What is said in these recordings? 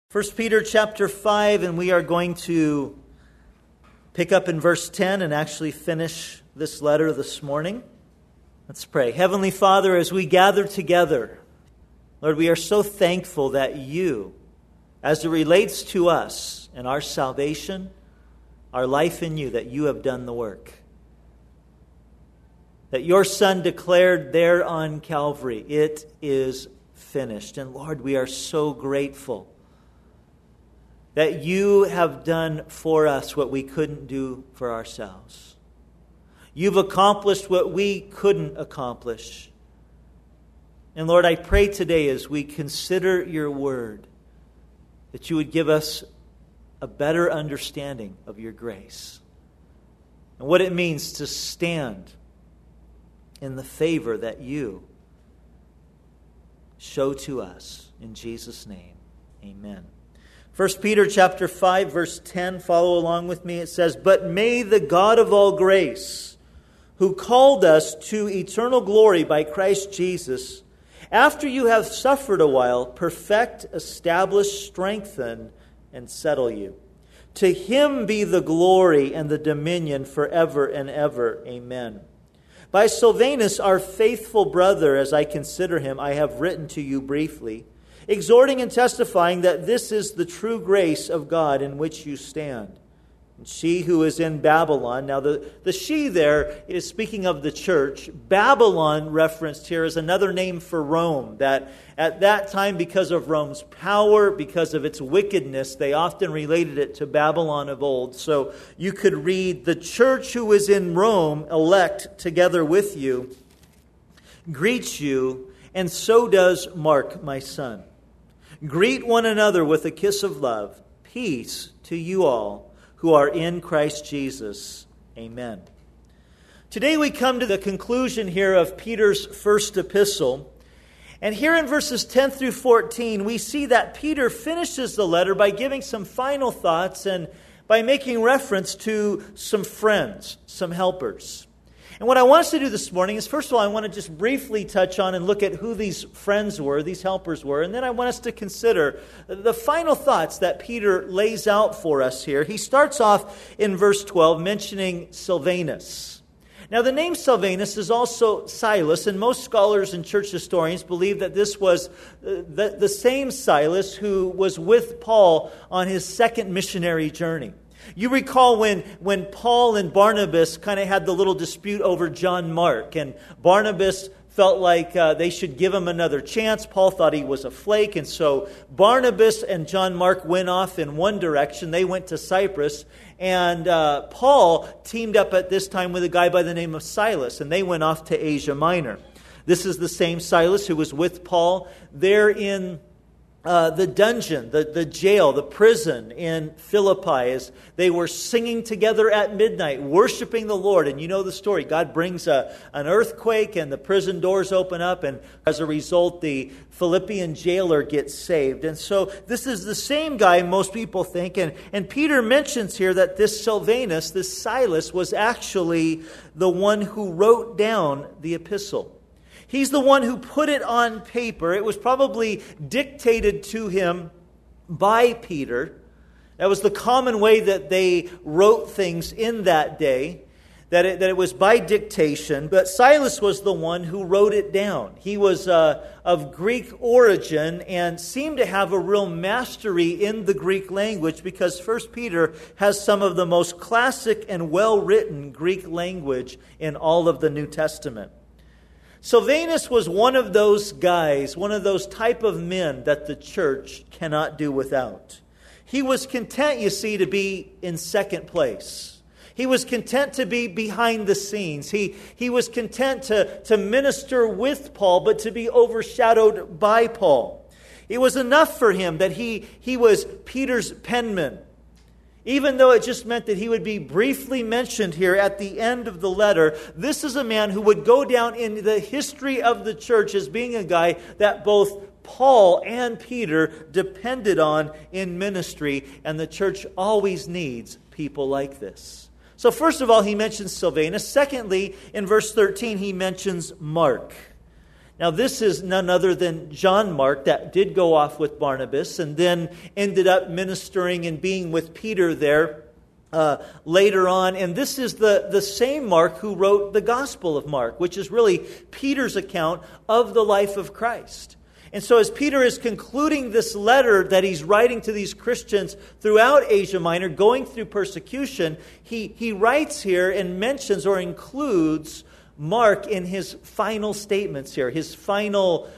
First Peter chapter 5, and we are going to pick up in verse 10 and actually finish this letter this morning. Let's pray. Heavenly Father, as we gather together, Lord, we are so thankful that you, as it relates to us and our salvation, our life in you, that you have done the work. That your Son declared there on Calvary, it is finished. And Lord, we are so grateful that you have done for us what we couldn't do for ourselves. You've accomplished what we couldn't accomplish. And Lord, I pray today as we consider your word, that you would give us a better understanding of your grace and what it means to stand in the favor that you show to us. In Jesus' name, amen. 1 Peter chapter 5, verse 10, follow along with me. It says, "But may the God of all grace, who called us to eternal glory by Christ Jesus, after you have suffered a while, perfect, establish, strengthen, and settle you. To him be the glory and the dominion forever and ever. Amen. By Silvanus, our faithful brother, as I consider him, I have written to you briefly, exhorting and testifying that this is the true grace of God in which you stand. And she who is in Babylon," now the she there is speaking of the church. Babylon, referenced here, is another name for Rome, that at that time, because of Rome's power, because of its wickedness, they often related it to Babylon of old. So you could read, "The church who is in Rome, elect together with you, greets you, and so does Mark, my son. Greet one another with a kiss of love. Peace to you all who are in Christ Jesus. Amen." Today we come to the conclusion here of Peter's first epistle. And here in verses 10 through 14, we see that Peter finishes the letter by giving some final thoughts and by making reference to some friends, some helpers. And what I want us to do this morning is, first of all, I want to just briefly touch on and look at who these friends were, these helpers were. And then I want us to consider the final thoughts that Peter lays out for us here. He starts off in verse 12 mentioning Silvanus. Now, the name Silvanus is also Silas, and most scholars and church historians believe that this was the same Silas who was with Paul on his second missionary journey. You recall when Paul and Barnabas kind of had the little dispute over John Mark, and Barnabas felt like they should give him another chance. Paul thought he was a flake, and so Barnabas and John Mark went off in one direction. They went to Cyprus, and Paul teamed up at this time with a guy by the name of Silas, and they went off to Asia Minor. This is the same Silas who was with Paul there in the dungeon, the jail, the prison in Philippi, as they were singing together at midnight, worshiping the Lord. And you know the story. God brings an earthquake and the prison doors open up, and as a result, the Philippian jailer gets saved. And so this is the same guy, most people think. And Peter mentions here that this Silvanus, this Silas, was actually the one who wrote down the epistle. He's the one who put it on paper. It was probably dictated to him by Peter. That was the common way that they wrote things in that day, that it was by dictation. But Silas was the one who wrote it down. He was of Greek origin and seemed to have a real mastery in the Greek language, because 1 Peter has some of the most classic and well-written Greek language in all of the New Testament. Silvanus was one of those guys, one of those type of men that the church cannot do without. He was content, you see, to be in second place. He was content to be behind the scenes. He was content to minister with Paul, but to be overshadowed by Paul. It was enough for him that he was Peter's penman, even though it just meant that he would be briefly mentioned here at the end of the letter. This is a man who would go down in the history of the church as being a guy that both Paul and Peter depended on in ministry, and the church always needs people like this. So first of all, he mentions Silvanus. Secondly, in verse 13, he mentions Mark. Now, this is none other than John Mark that did go off with Barnabas and then ended up ministering and being with Peter there later on. And this is the same Mark who wrote the Gospel of Mark, which is really Peter's account of the life of Christ. And so as Peter is concluding this letter that he's writing to these Christians throughout Asia Minor, going through persecution, he writes here and mentions or includes Mark in his final statements here, his final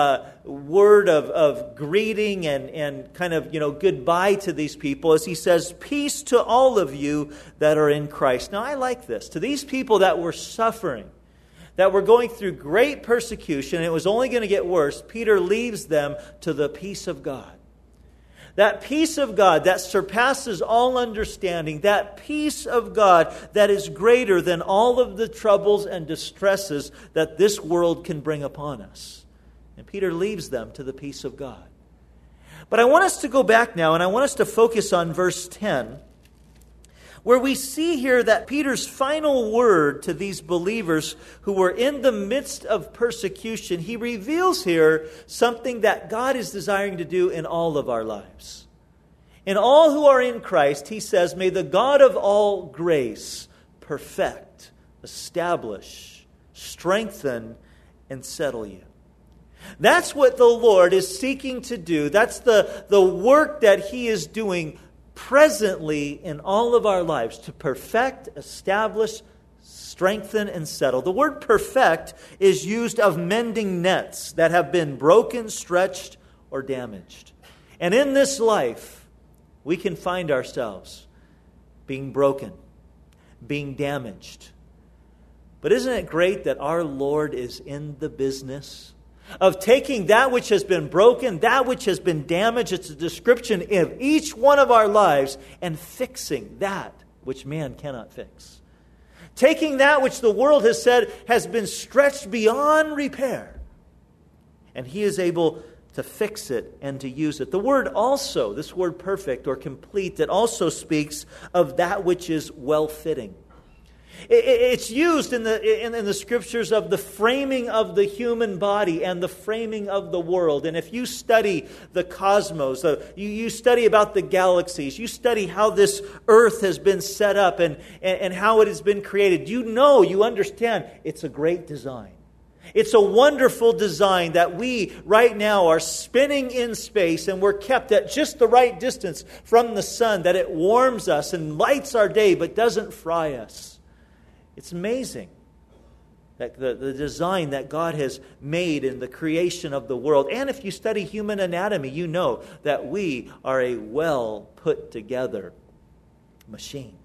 word of greeting and kind of, goodbye to these people as he says, "Peace to all of you that are in Christ." Now, I like this. To these people that were suffering, that were going through great persecution, and it was only going to get worse, Peter leaves them to the peace of God. That peace of God that surpasses all understanding, that peace of God that is greater than all of the troubles and distresses that this world can bring upon us. And Peter leaves them to the peace of God. But I want us to go back now, and I want us to focus on verse 10, where we see here that Peter's final word to these believers who were in the midst of persecution, he reveals here something that God is desiring to do in all of our lives. In all who are in Christ, he says, "May the God of all grace perfect, establish, strengthen, and settle you." That's what the Lord is seeking to do. That's the work that he is doing presently in all of our lives, to perfect, establish, strengthen, and settle. The word perfect is used of mending nets that have been broken, stretched, or damaged. And in this life, we can find ourselves being broken, being damaged. But isn't it great that our Lord is in the business of taking that which has been broken, that which has been damaged, it's a description of each one of our lives, and fixing that which man cannot fix. Taking that which the world has said has been stretched beyond repair, and he is able to fix it and to use it. The word also, this word perfect or complete, it also speaks of that which is well-fitting. It's used in the scriptures of the framing of the human body and the framing of the world. And if you study the cosmos, you study about the galaxies, you study how this earth has been set up and how it has been created, you understand it's a great design. It's a wonderful design that we right now are spinning in space, and we're kept at just the right distance from the sun, that it warms us and lights our day but doesn't fry us. It's amazing that the design that God has made in the creation of the world. And if you study human anatomy, you know that we are a well put together machine.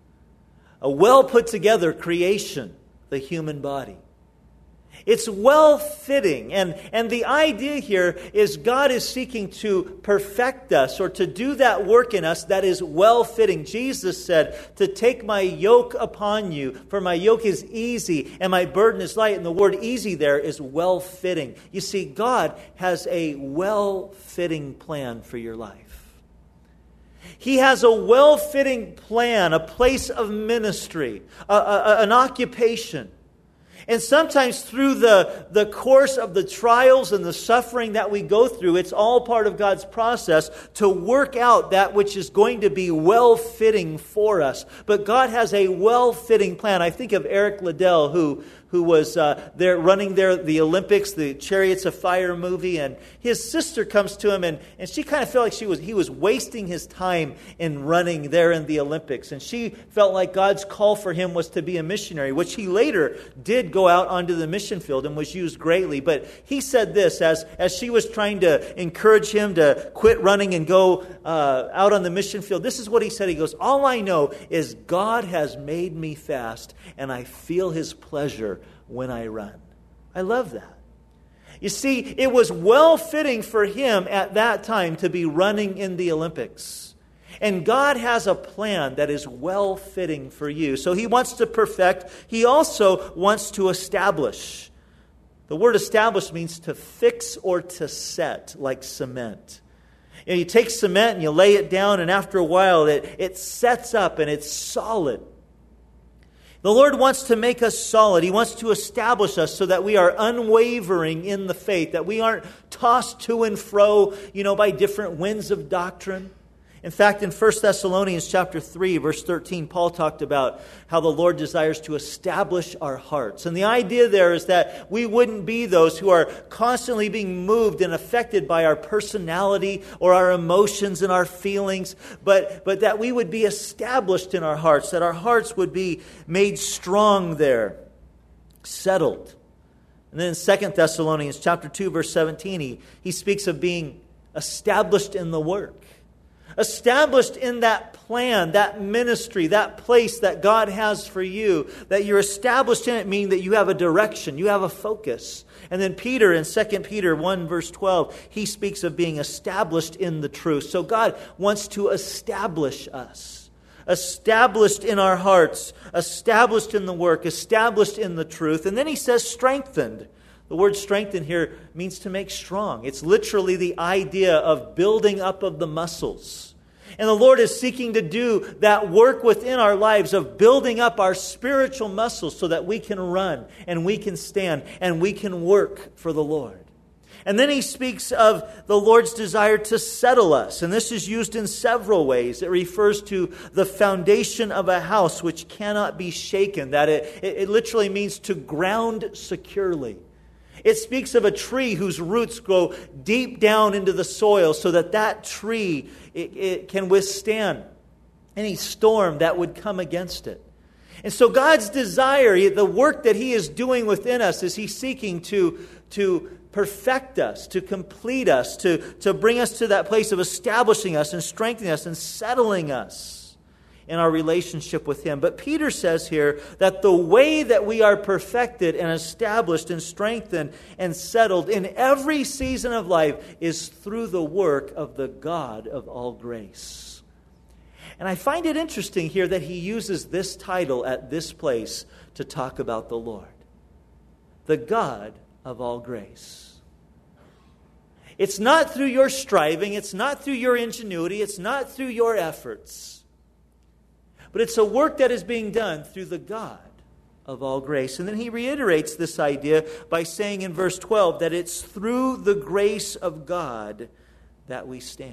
A well put together creation, the human body. It's well-fitting, and the idea here is God is seeking to perfect us or to do that work in us that is well-fitting. Jesus said, "To take my yoke upon you, for my yoke is easy and my burden is light." And the word easy there is well-fitting. You see, God has a well-fitting plan for your life. He has a well-fitting plan, a place of ministry, an occupation. And sometimes through the course of the trials and the suffering that we go through, it's all part of God's process to work out that which is going to be well-fitting for us. But God has a well-fitting plan. I think of Eric Liddell, who was there running the Olympics, the Chariots of Fire movie, and his sister comes to him, and she kind of felt like he was wasting his time in running there in the Olympics. And she felt like God's call for him was to be a missionary, which he later did go out onto the mission field and was used greatly. But he said this, as she was trying to encourage him to quit running and go out on the mission field, this is what he said. He goes, "All I know is God has made me fast, and I feel His pleasure when I run." I love that. You see, it was well-fitting for him at that time to be running in the Olympics. And God has a plan that is well-fitting for you. So He wants to perfect. He also wants to establish. The word establish means to fix or to set, like cement. You take cement and you lay it down, and after a while it sets up and it's solid. The Lord wants to make us solid. He wants to establish us so that we are unwavering in the faith, that we aren't tossed to and fro, by different winds of doctrine. In fact, in 1 Thessalonians chapter 3, verse 13, Paul talked about how the Lord desires to establish our hearts. And the idea there is that we wouldn't be those who are constantly being moved and affected by our personality or our emotions and our feelings, but that we would be established in our hearts, that our hearts would be made strong there, settled. And then in 2 Thessalonians chapter 2, verse 17, he speaks of being established in the work. Established in that plan, that ministry, that place that God has for you, that you're established in it, meaning that you have a direction, you have a focus. And then Peter, in 2 Peter 1, verse 12, he speaks of being established in the truth. So God wants to establish us. Established in our hearts, established in the work, established in the truth. And then he says strengthened. The word strengthen here means to make strong. It's literally the idea of building up of the muscles. And the Lord is seeking to do that work within our lives of building up our spiritual muscles so that we can run and we can stand and we can work for the Lord. And then he speaks of the Lord's desire to settle us. And this is used in several ways. It refers to the foundation of a house which cannot be shaken. That it literally means to ground securely. It speaks of a tree whose roots go deep down into the soil so that tree it can withstand any storm that would come against it. And so God's desire, the work that He is doing within us, is He's seeking to perfect us, to complete us, to bring us to that place of establishing us and strengthening us and settling us in our relationship with Him. But Peter says here that the way that we are perfected and established and strengthened and settled in every season of life is through the work of the God of all grace. And I find it interesting here that he uses this title at this place to talk about the Lord. The God of all grace. It's not through your striving, it's not through your ingenuity, it's not through your efforts. But it's a work that is being done through the God of all grace. And then he reiterates this idea by saying in verse 12 that it's through the grace of God that we stand.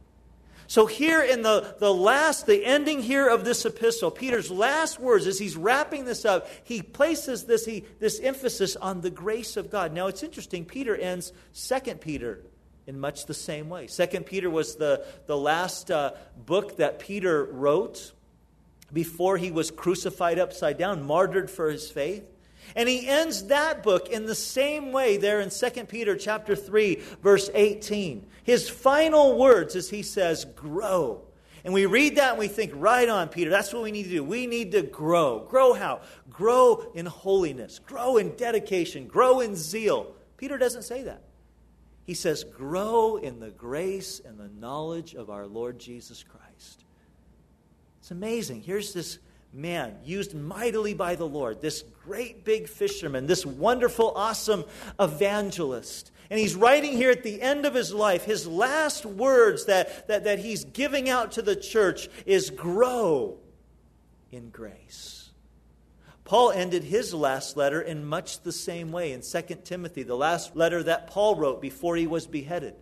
So here in the ending here of this epistle, Peter's last words, as he's wrapping this up, he places this emphasis on the grace of God. Now it's interesting, Peter ends 2 Peter in much the same way. 2 Peter was the last book that Peter wrote before he was crucified upside down, martyred for his faith. And he ends that book in the same way there in 2 Peter chapter 3, verse 18. His final words as he says, grow. And we read that and we think, right on, Peter, that's what we need to do. We need to grow. Grow how? Grow in holiness. Grow in dedication. Grow in zeal. Peter doesn't say that. He says, grow in the grace and the knowledge of our Lord Jesus Christ. It's amazing. Here's this man used mightily by the Lord, this great big fisherman, this wonderful, awesome evangelist. And he's writing here at the end of his life, his last words that he's giving out to the church is grow in grace. Paul ended his last letter in much the same way in 2 Timothy, the last letter that Paul wrote before he was beheaded.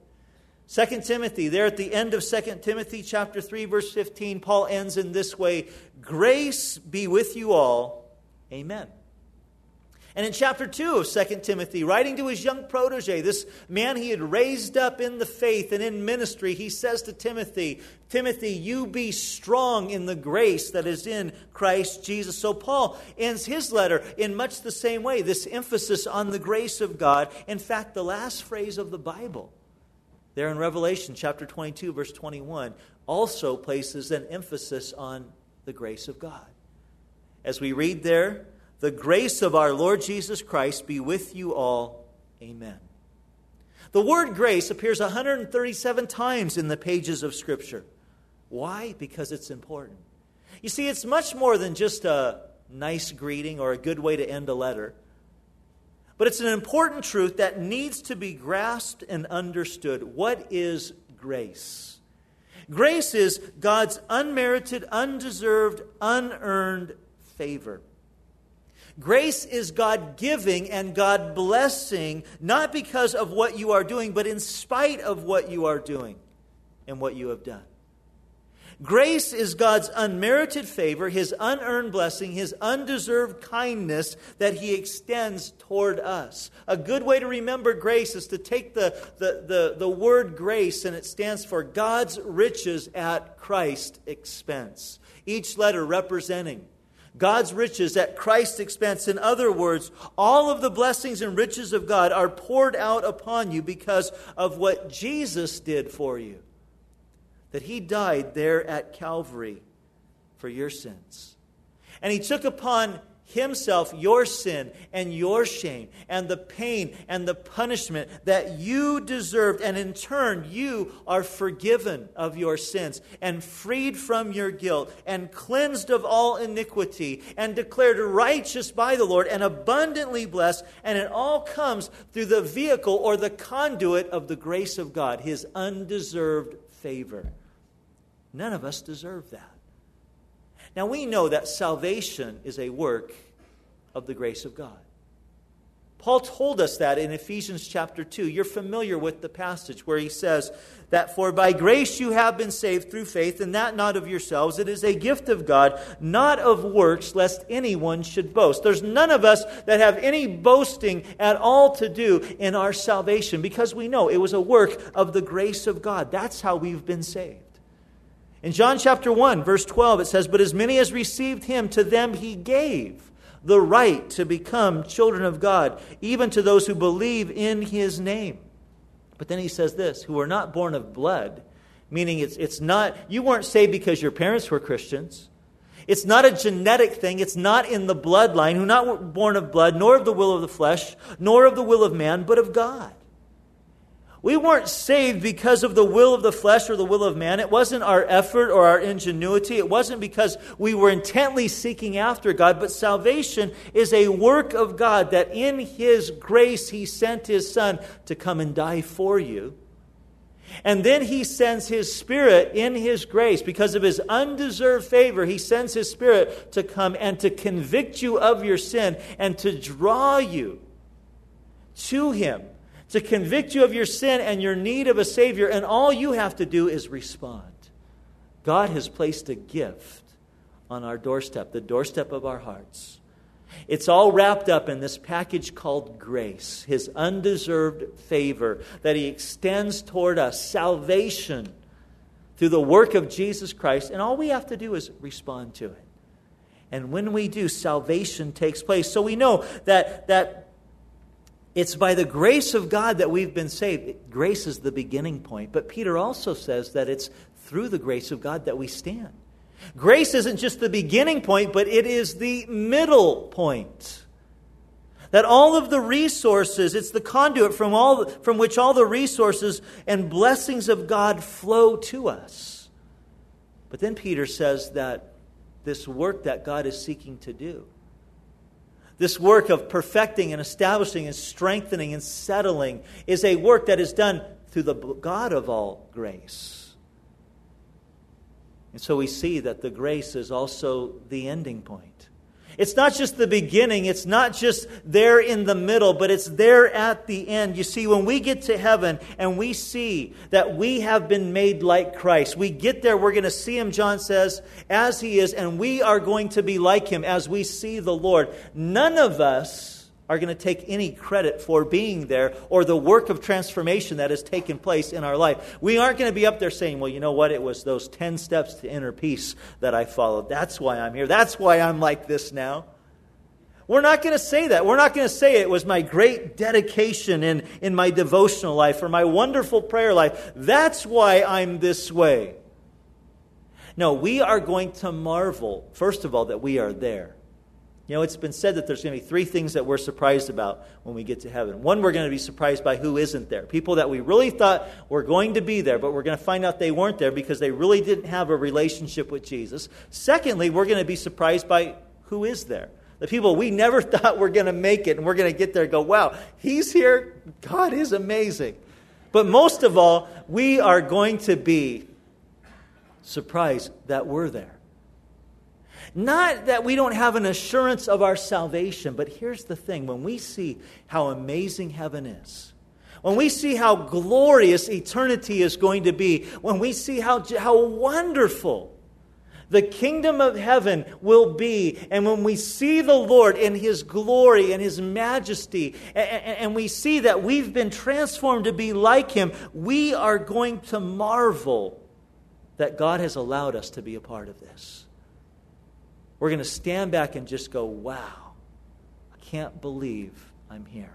2 Timothy, there at the end of 2 Timothy chapter 3, verse 15, Paul ends in this way, grace be with you all. Amen. And in chapter 2 of 2 Timothy, writing to his young protege, this man he had raised up in the faith and in ministry, he says to Timothy, Timothy, you be strong in the grace that is in Christ Jesus. So Paul ends his letter in much the same way, this emphasis on the grace of God. In fact, the last phrase of the Bible, there in Revelation chapter 22, verse 21, also places an emphasis on the grace of God. As we read there, the grace of our Lord Jesus Christ be with you all. Amen. The word grace appears 137 times in the pages of Scripture. Why? Because it's important. You see, it's much more than just a nice greeting or a good way to end a letter. But it's an important truth that needs to be grasped and understood. What is grace? Grace is God's unmerited, undeserved, unearned favor. Grace is God giving and God blessing, not because of what you are doing, but in spite of what you are doing and what you have done. Grace is God's unmerited favor, His unearned blessing, His undeserved kindness that He extends toward us. A good way to remember grace is to take the word grace, and it stands for God's riches at Christ's expense. Each letter representing God's riches at Christ's expense. In other words, all of the blessings and riches of God are poured out upon you because of what Jesus did for you. That He died there at Calvary for your sins. And He took upon Himself your sin and your shame and the pain and the punishment that you deserved. And in turn, you are forgiven of your sins and freed from your guilt and cleansed of all iniquity and declared righteous by the Lord and abundantly blessed. And it all comes through the vehicle or the conduit of the grace of God, His undeserved favor. None of us deserve that. Now we know that salvation is a work of the grace of God. Paul told us that in Ephesians chapter 2. You're familiar with the passage where he says that for by grace you have been saved through faith, and that not of yourselves. It is a gift of God, not of works, lest anyone should boast. There's none of us that have any boasting at all to do in our salvation, because we know it was a work of the grace of God. That's how we've been saved. In John chapter 1, verse 12, it says, but as many as received Him, to them He gave the right to become children of God, even to those who believe in His name. But then he says this, who are not born of blood, meaning it's not, you weren't saved because your parents were Christians. It's not a genetic thing. It's not in the bloodline, who are not born of blood, nor of the will of the flesh, nor of the will of man, but of God. We weren't saved because of the will of the flesh or the will of man. It wasn't our effort or our ingenuity. It wasn't because we were intently seeking after God. But salvation is a work of God, that in His grace He sent His Son to come and die for you. And then He sends His Spirit in His grace. Because of His undeserved favor, He sends His Spirit to come and to convict you of your sin and to draw you to Him. To convict you of your sin and your need of a Savior, and all you have to do is respond. God has placed a gift on our doorstep, the doorstep of our hearts. It's all wrapped up in this package called grace, His undeserved favor that He extends toward us, salvation through the work of Jesus Christ, and all we have to do is respond to it. And when we do, salvation takes place. So we know that it's by the grace of God that we've been saved. Grace is the beginning point. But Peter also says that it's through the grace of God that we stand. Grace isn't just the beginning point, but it is the middle point. That all of the resources, it's the conduit from which all the resources and blessings of God flow to us. But then Peter says that this work that God is seeking to do, this work of perfecting and establishing and strengthening and settling, is a work that is done through the God of all grace. And so we see that the grace is also the ending point. It's not just the beginning, it's not just there in the middle, but it's there at the end. You see, when we get to heaven and we see that we have been made like Christ, we get there, we're going to see Him, John says, as He is, and we are going to be like Him as we see the Lord. None of us are going to take any credit for being there or the work of transformation that has taken place in our life. We aren't going to be up there saying, well, you know what? It was those 10 steps to inner peace that I followed. That's why I'm here. That's why I'm like this now. We're not going to say that. We're not going to say it was my great dedication in my devotional life or my wonderful prayer life. That's why I'm this way. No, we are going to marvel, first of all, that we are there. You know, it's been said that there's going to be 3 things that we're surprised about when we get to heaven. One, we're going to be surprised by who isn't there. People that we really thought were going to be there, but we're going to find out they weren't there because they really didn't have a relationship with Jesus. Secondly, we're going to be surprised by who is there. The people we never thought were going to make it, and we're going to get there and go, wow, He's here. God is amazing. But most of all, we are going to be surprised that we're there. Not that we don't have an assurance of our salvation, but here's the thing. When we see how amazing heaven is, when we see how glorious eternity is going to be, when we see how wonderful the kingdom of heaven will be, and when we see the Lord in His glory and His majesty, and we see that we've been transformed to be like Him, we are going to marvel that God has allowed us to be a part of this. We're going to stand back and just go, wow, I can't believe I'm here.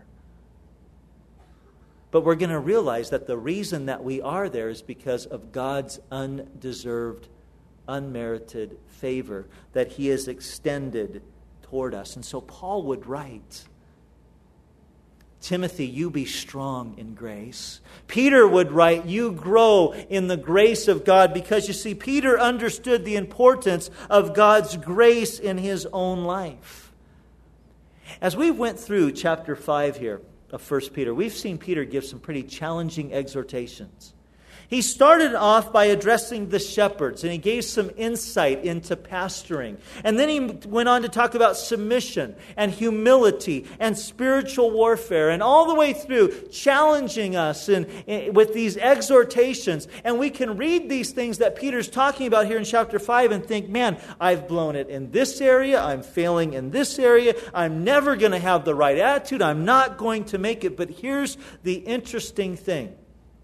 But we're going to realize that the reason that we are there is because of God's undeserved, unmerited favor that He has extended toward us. And so Paul would write, Timothy, you be strong in grace. Peter would write, you grow in the grace of God, because you see, Peter understood the importance of God's grace in his own life. As we went through chapter 5 here of 1 Peter, we've seen Peter give some pretty challenging exhortations. He started off by addressing the shepherds, and he gave some insight into pastoring. And then he went on to talk about submission and humility and spiritual warfare, and all the way through challenging us with these exhortations. And we can read these things that Peter's talking about here in chapter 5 and think, man, I've blown it in this area, I'm failing in this area, I'm never going to have the right attitude, I'm not going to make it. But here's the interesting thing.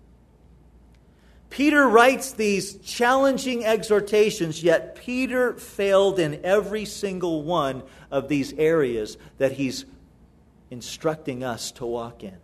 Peter writes these challenging exhortations, yet Peter failed in every single one of these areas that he's instructing us to walk in.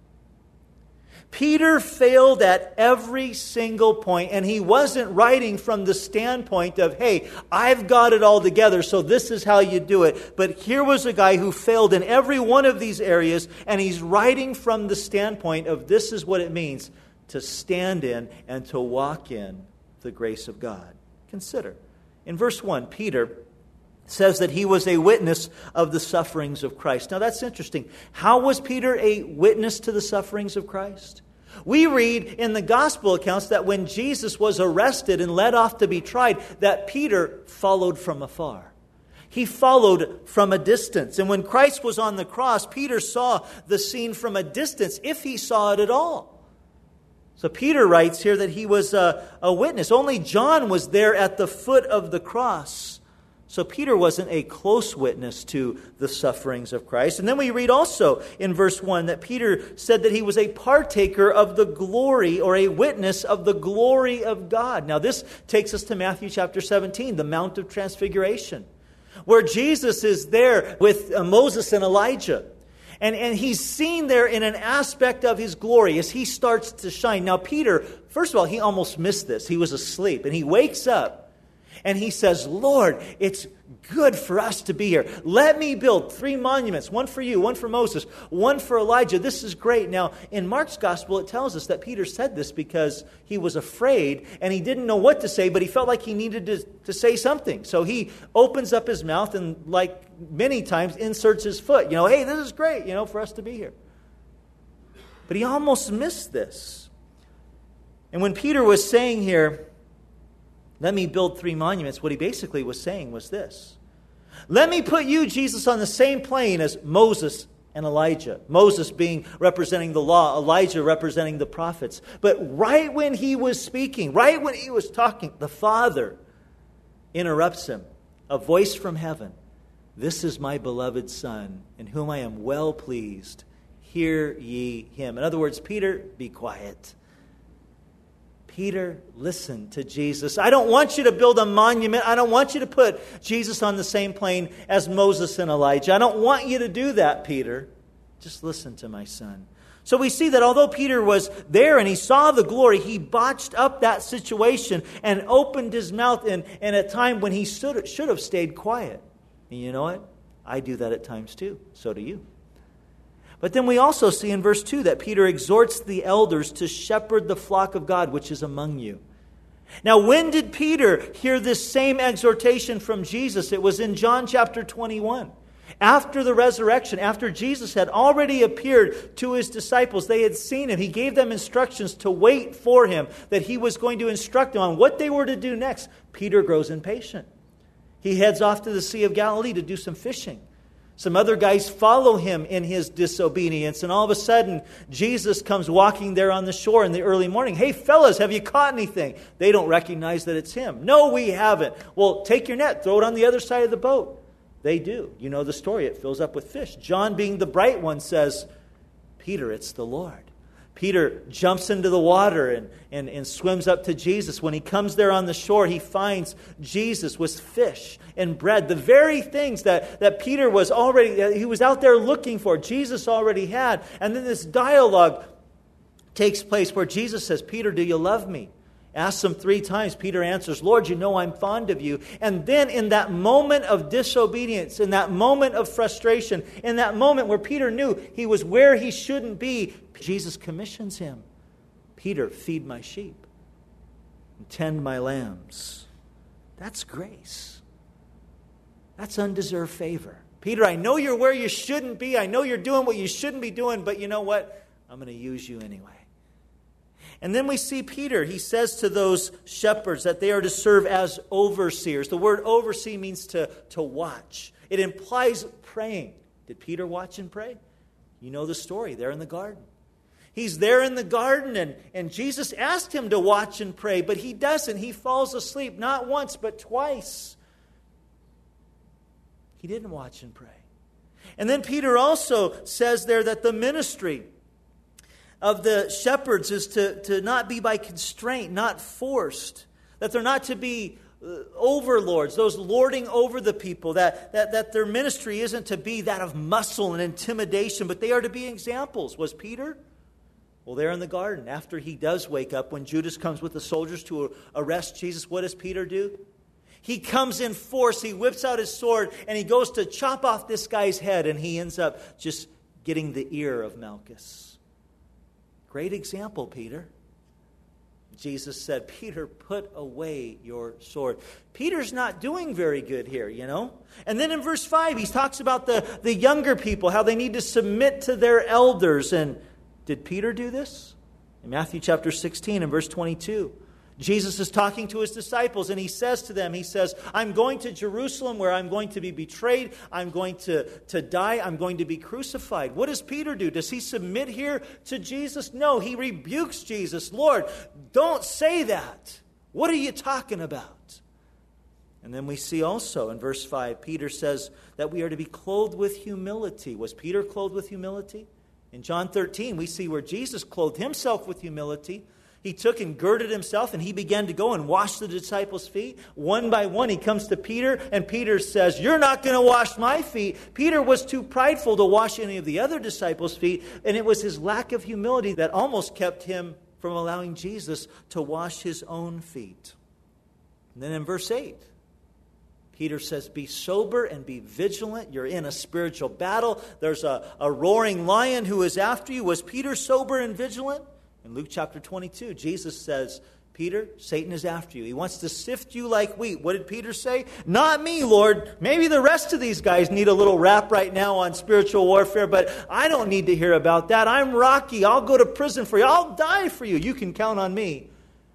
Peter failed at every single point, and he wasn't writing from the standpoint of, hey, I've got it all together, so this is how you do it. But here was a guy who failed in every one of these areas, and he's writing from the standpoint of, this is what it means to stand in and to walk in the grace of God. Consider. In verse 1, Peter says that he was a witness of the sufferings of Christ. Now that's interesting. How was Peter a witness to the sufferings of Christ? We read in the gospel accounts that when Jesus was arrested and led off to be tried, that Peter followed from afar. He followed from a distance. And when Christ was on the cross, Peter saw the scene from a distance, if he saw it at all. So Peter writes here that he was a witness. Only John was there at the foot of the cross. So Peter wasn't a close witness to the sufferings of Christ. And then we read also in verse 1 that Peter said that he was a partaker of the glory, or a witness of the glory of God. Now this takes us to Matthew chapter 17, the Mount of Transfiguration, where Jesus is there with Moses and Elijah. And he's seen there in an aspect of his glory as he starts to shine. Now Peter, first of all, he almost missed this. He was asleep. And he wakes up and he says, Lord, it's good for us to be here. Let me build 3 monuments, one for you, one for Moses, one for Elijah. This is great. Now, in Mark's gospel, it tells us that Peter said this because he was afraid and he didn't know what to say, but he felt like he needed to say something. So he opens up his mouth and, like many times, inserts his foot. Hey, this is great, for us to be here. But he almost missed this. And when Peter was saying here, let me build 3 monuments, what he basically was saying was this. Let me put you, Jesus, on the same plane as Moses and Elijah. Moses representing the law, Elijah representing the prophets. But right when he was speaking, right when he was talking, the Father interrupts him. A voice from heaven. This is my beloved Son, in whom I am well pleased. Hear ye him. In other words, Peter, be quiet. Peter, listen to Jesus. I don't want you to build a monument. I don't want you to put Jesus on the same plane as Moses and Elijah. I don't want you to do that, Peter. Just listen to my son. So we see that although Peter was there and he saw the glory, he botched up that situation and opened his mouth in a time when he should have stayed quiet. And you know what? I do that at times too. So do you. But then we also see in verse 2 that Peter exhorts the elders to shepherd the flock of God which is among you. Now, when did Peter hear this same exhortation from Jesus? It was in John chapter 21. After the resurrection, after Jesus had already appeared to his disciples, they had seen him. He gave them instructions to wait for him, that he was going to instruct them on what they were to do next. Peter grows impatient. He heads off to the Sea of Galilee to do some fishing. Some other guys follow him in his disobedience, and all of a sudden, Jesus comes walking there on the shore in the early morning. Hey, fellas, have you caught anything? They don't recognize that it's him. No, we haven't. Well, take your net, throw it on the other side of the boat. They do. You know the story. It fills up with fish. John, being the bright one, says, Peter, it's the Lord. Peter jumps into the water and swims up to Jesus. When he comes there on the shore, he finds Jesus with fish and bread. The very things that Peter was already, he was out there looking for, Jesus already had. And then this dialogue takes place where Jesus says, Peter, do you love me? Asks him 3 times. Peter answers, Lord, you know I'm fond of you. And then in that moment of disobedience, in that moment of frustration, in that moment where Peter knew he was where he shouldn't be, Jesus commissions him. Peter, feed my sheep and tend my lambs. That's grace. That's undeserved favor. Peter, I know you're where you shouldn't be. I know you're doing what you shouldn't be doing, but you know what? I'm going to use you anyway. And then we see Peter, he says to those shepherds that they are to serve as overseers. The word oversee means to watch. It implies praying. Did Peter watch and pray? You know the story, there in the garden. He's there in the garden, and Jesus asked him to watch and pray, but he doesn't. He falls asleep, not once, but twice. He didn't watch and pray. And then Peter also says there that the ministry of the shepherds is to not be by constraint, not forced. That they're not to be overlords, those lording over the people. That their ministry isn't to be that of muscle and intimidation, but they are to be examples. Was Peter? Well, there in the garden, after he does wake up, when Judas comes with the soldiers to arrest Jesus, what does Peter do? He comes in force, he whips out his sword, and he goes to chop off this guy's head, and he ends up just getting the ear of Malchus. Great example, Peter. Jesus said, Peter, put away your sword. Peter's not doing very good here, you know. And then in verse 5, he talks about the younger people, how they need to submit to their elders. And did Peter do this? In Matthew chapter 16 and verse 22. Jesus is talking to his disciples, and he says to them, he says, I'm going to Jerusalem where I'm going to be betrayed. I'm going to die. I'm going to be crucified. What does Peter do? Does he submit here to Jesus? No, he rebukes Jesus. Lord, don't say that. What are you talking about? And then we see also in verse 5, Peter says that we are to be clothed with humility. Was Peter clothed with humility? In John 13, we see where Jesus clothed himself with humility. He took and girded himself, and he began to go and wash the disciples' feet. One by one, he comes to Peter, and Peter says, you're not going to wash my feet. Peter was too prideful to wash any of the other disciples' feet, and it was his lack of humility that almost kept him from allowing Jesus to wash his own feet. And then in verse 8, Peter says, be sober and be vigilant. You're in a spiritual battle. There's a roaring lion who is after you. Was Peter sober and vigilant? In Luke chapter 22, Jesus says, Peter, Satan is after you. He wants to sift you like wheat. What did Peter say? Not me, Lord. Maybe the rest of these guys need a little rap right now on spiritual warfare, but I don't need to hear about that. I'm Rocky. I'll go to prison for you. I'll die for you. You can count on me.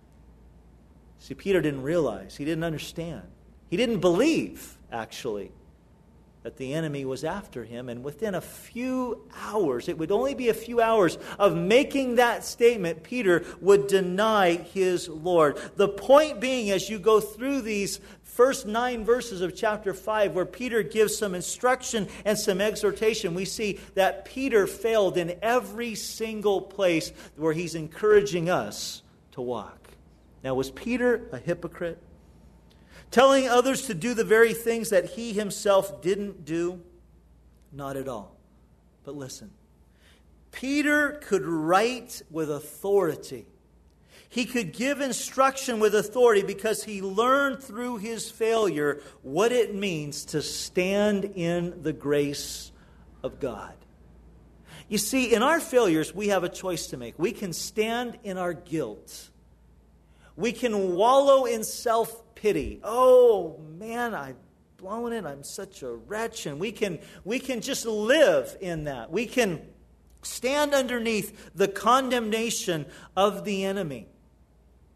See, Peter didn't realize. He didn't understand. He didn't believe, actually, that the enemy was after him. And within a few hours, it would only be a few hours of making that statement, Peter would deny his Lord. The point being, as you go through these first 9 verses of chapter 5, where Peter gives some instruction and some exhortation, we see that Peter failed in every single place where he's encouraging us to walk. Now, was Peter a hypocrite? Telling others to do the very things that he himself didn't do? Not at all. But listen, Peter could write with authority. He could give instruction with authority because he learned through his failure what it means to stand in the grace of God. You see, in our failures, we have a choice to make. We can stand in our guilt. We can wallow in self-pity. Oh, man, I've blown it. I'm such a wretch. And we can just live in that. We can stand underneath the condemnation of the enemy.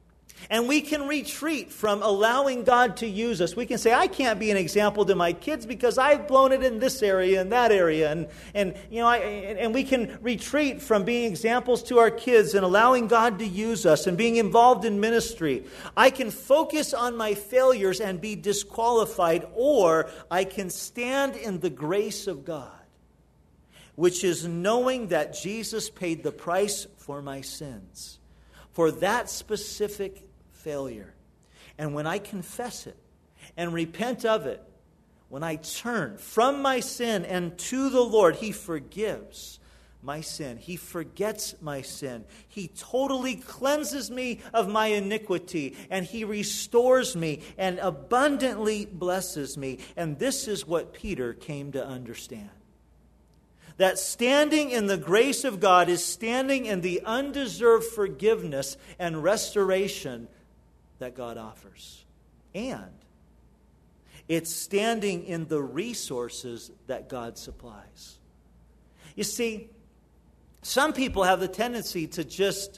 And we can retreat from allowing God to use us. We can say, I can't be an example to my kids because I've blown it in this area and that area. And we can retreat from being examples to our kids and allowing God to use us and being involved in ministry. I can focus on my failures and be disqualified, or I can stand in the grace of God, which is knowing that Jesus paid the price for my sins, for that specific failure. And when I confess it and repent of it, when I turn from my sin and to the Lord, He forgives my sin. He forgets my sin. He totally cleanses me of my iniquity, and He restores me and abundantly blesses me. And this is what Peter came to understand. That standing in the grace of God is standing in the undeserved forgiveness and restoration that God offers. And it's standing in the resources that God supplies. You see, some people have the tendency to just,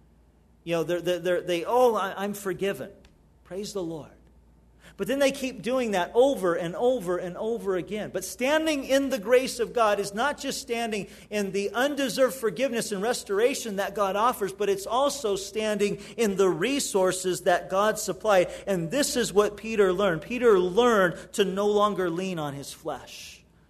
I'm forgiven. Praise the Lord. But then they keep doing that over and over and over again. But standing in the grace of God is not just standing in the undeserved forgiveness and restoration that God offers, but it's also standing in the resources that God supplied. And this is what Peter learned. Peter learned to no longer lean on his flesh.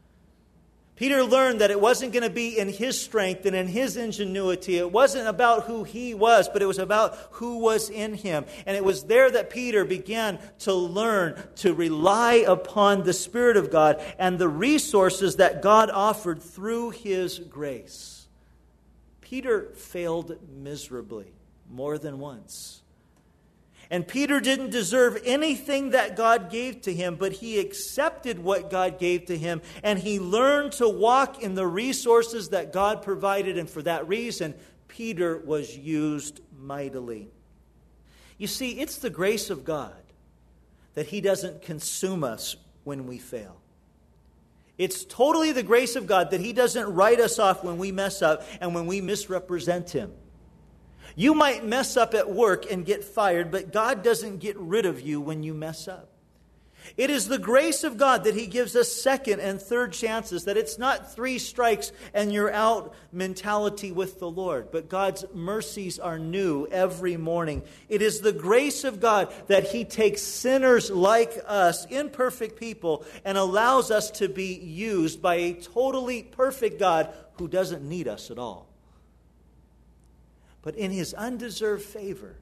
Peter learned that it wasn't going to be in his strength and in his ingenuity. It wasn't about who he was, but it was about who was in him. And it was there that Peter began to learn to rely upon the Spirit of God and the resources that God offered through His grace. Peter failed miserably more than once. And Peter didn't deserve anything that God gave to him, but he accepted what God gave to him, and he learned to walk in the resources that God provided, and for that reason, Peter was used mightily. You see, it's the grace of God that He doesn't consume us when we fail. It's totally the grace of God that He doesn't write us off when we mess up and when we misrepresent Him. You might mess up at work and get fired, but God doesn't get rid of you when you mess up. It is the grace of God that He gives us second and third chances, that it's not 3 strikes and you're out mentality with the Lord, but God's mercies are new every morning. It is the grace of God that He takes sinners like us, imperfect people, and allows us to be used by a totally perfect God who doesn't need us at all. But in His undeserved favor,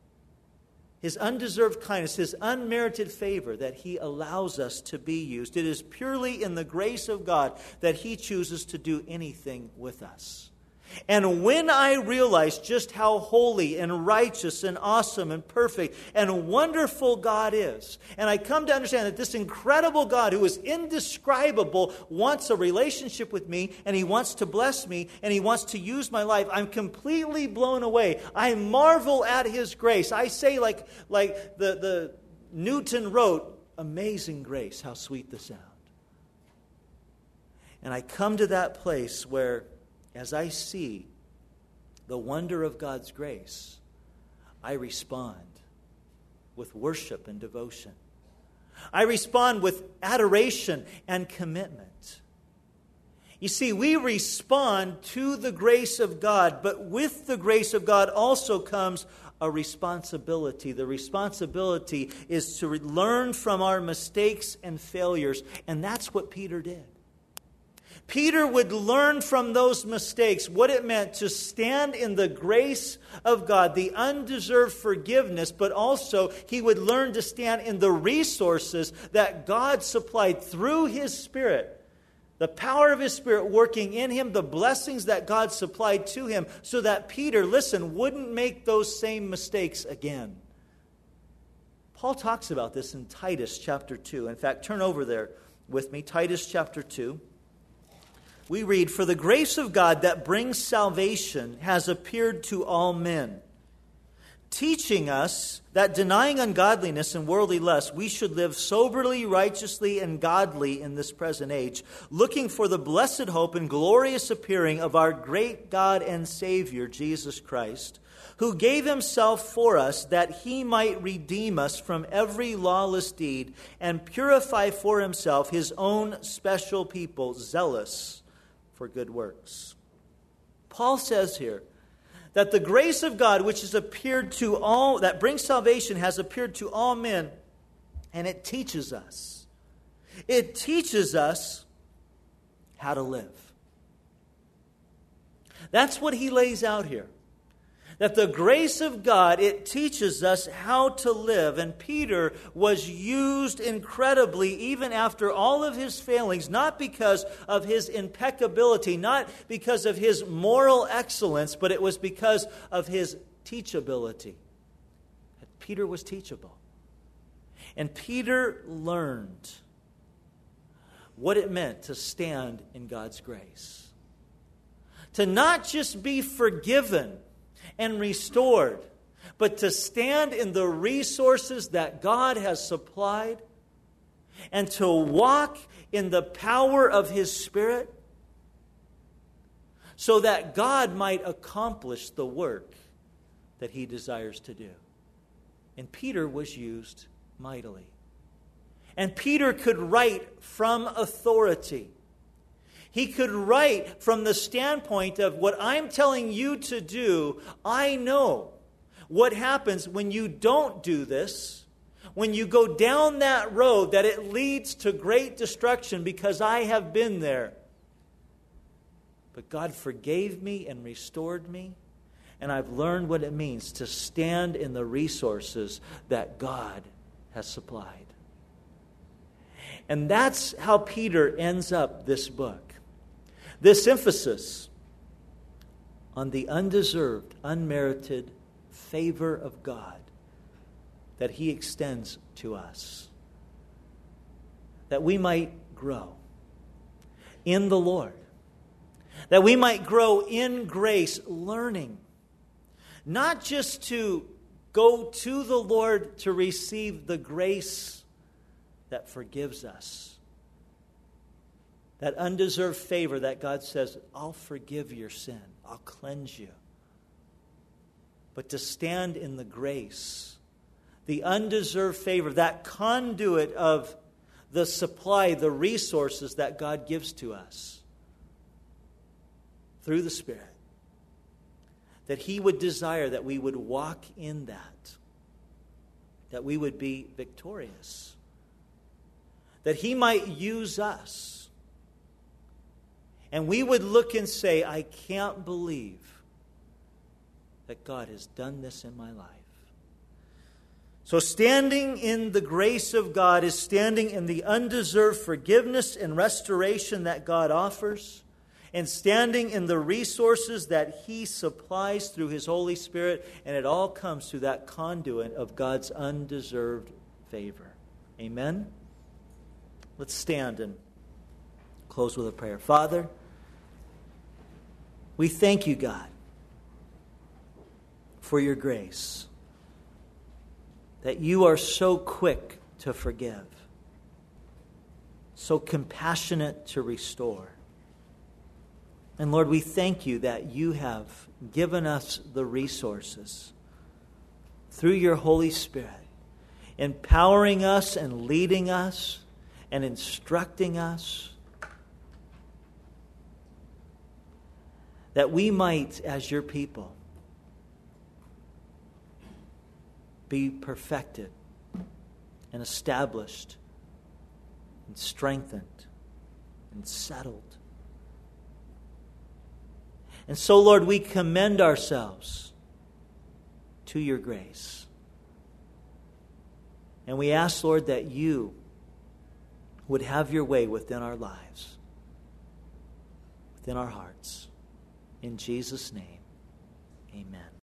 His undeserved kindness, His unmerited favor that He allows us to be used, it is purely in the grace of God that He chooses to do anything with us. And when I realize just how holy and righteous and awesome and perfect and wonderful God is, and I come to understand that this incredible God who is indescribable wants a relationship with me, and He wants to bless me, and He wants to use my life, I'm completely blown away. I marvel at His grace. I say like the Newton wrote, "Amazing grace, how sweet the sound." And I come to that place where, as I see the wonder of God's grace, I respond with worship and devotion. I respond with adoration and commitment. You see, we respond to the grace of God, but with the grace of God also comes a responsibility. The responsibility is to learn from our mistakes and failures, and that's what Peter did. Peter would learn from those mistakes what it meant to stand in the grace of God, the undeserved forgiveness, but also he would learn to stand in the resources that God supplied through His Spirit. The power of His Spirit working in him, the blessings that God supplied to him, so that Peter, listen, wouldn't make those same mistakes again. Paul talks about this in Titus chapter 2. In fact, turn over there with me, Titus chapter 2. We read, "For the grace of God that brings salvation has appeared to all men, teaching us that denying ungodliness and worldly lust, we should live soberly, righteously, and godly in this present age, looking for the blessed hope and glorious appearing of our great God and Savior, Jesus Christ, who gave himself for us that he might redeem us from every lawless deed and purify for himself his own special people, zealous for good works. Paul says here that the grace of God, which has appeared to all, that brings salvation, has appeared to all men, and it teaches us. It teaches us how to live. That's what he lays out here. That the grace of God, it teaches us how to live. And Peter was used incredibly even after all of his failings, not because of his impeccability, not because of his moral excellence, but it was because of his teachability. Peter was teachable. And Peter learned what it meant to stand in God's grace. To not just be forgiven and restored, but to stand in the resources that God has supplied and to walk in the power of his Spirit so that God might accomplish the work that he desires to do. And Peter was used mightily. And Peter could write from authority. He could write from the standpoint of what I'm telling you to do. I know what happens when you don't do this, when you go down that road, that it leads to great destruction because I have been there. But God forgave me and restored me, and I've learned what it means to stand in the resources that God has supplied. And that's how Peter ends up this book. This emphasis on the undeserved, unmerited favor of God that he extends to us. That we might grow in the Lord. That we might grow in grace, learning. Not just to go to the Lord to receive the grace that forgives us. That undeserved favor that God says, I'll forgive your sin. I'll cleanse you. But to stand in the grace, the undeserved favor, that conduit of the supply, the resources that God gives to us through the Spirit. That he would desire that we would walk in that we would be victorious. That he might use us. And we would look and say, I can't believe that God has done this in my life. So standing in the grace of God is standing in the undeserved forgiveness and restoration that God offers, and standing in the resources that he supplies through his Holy Spirit, and it all comes through that conduit of God's undeserved favor. Amen? Let's stand and close with a prayer. Father, we thank you, God, for your grace, that you are so quick to forgive, so compassionate to restore. And Lord, we thank you that you have given us the resources through your Holy Spirit, empowering us and leading us and instructing us, that we might, as your people, be perfected and established and strengthened and settled. And so, Lord, we commend ourselves to your grace. And we ask, Lord, that you would have your way within our lives, within our hearts. In Jesus' name, amen.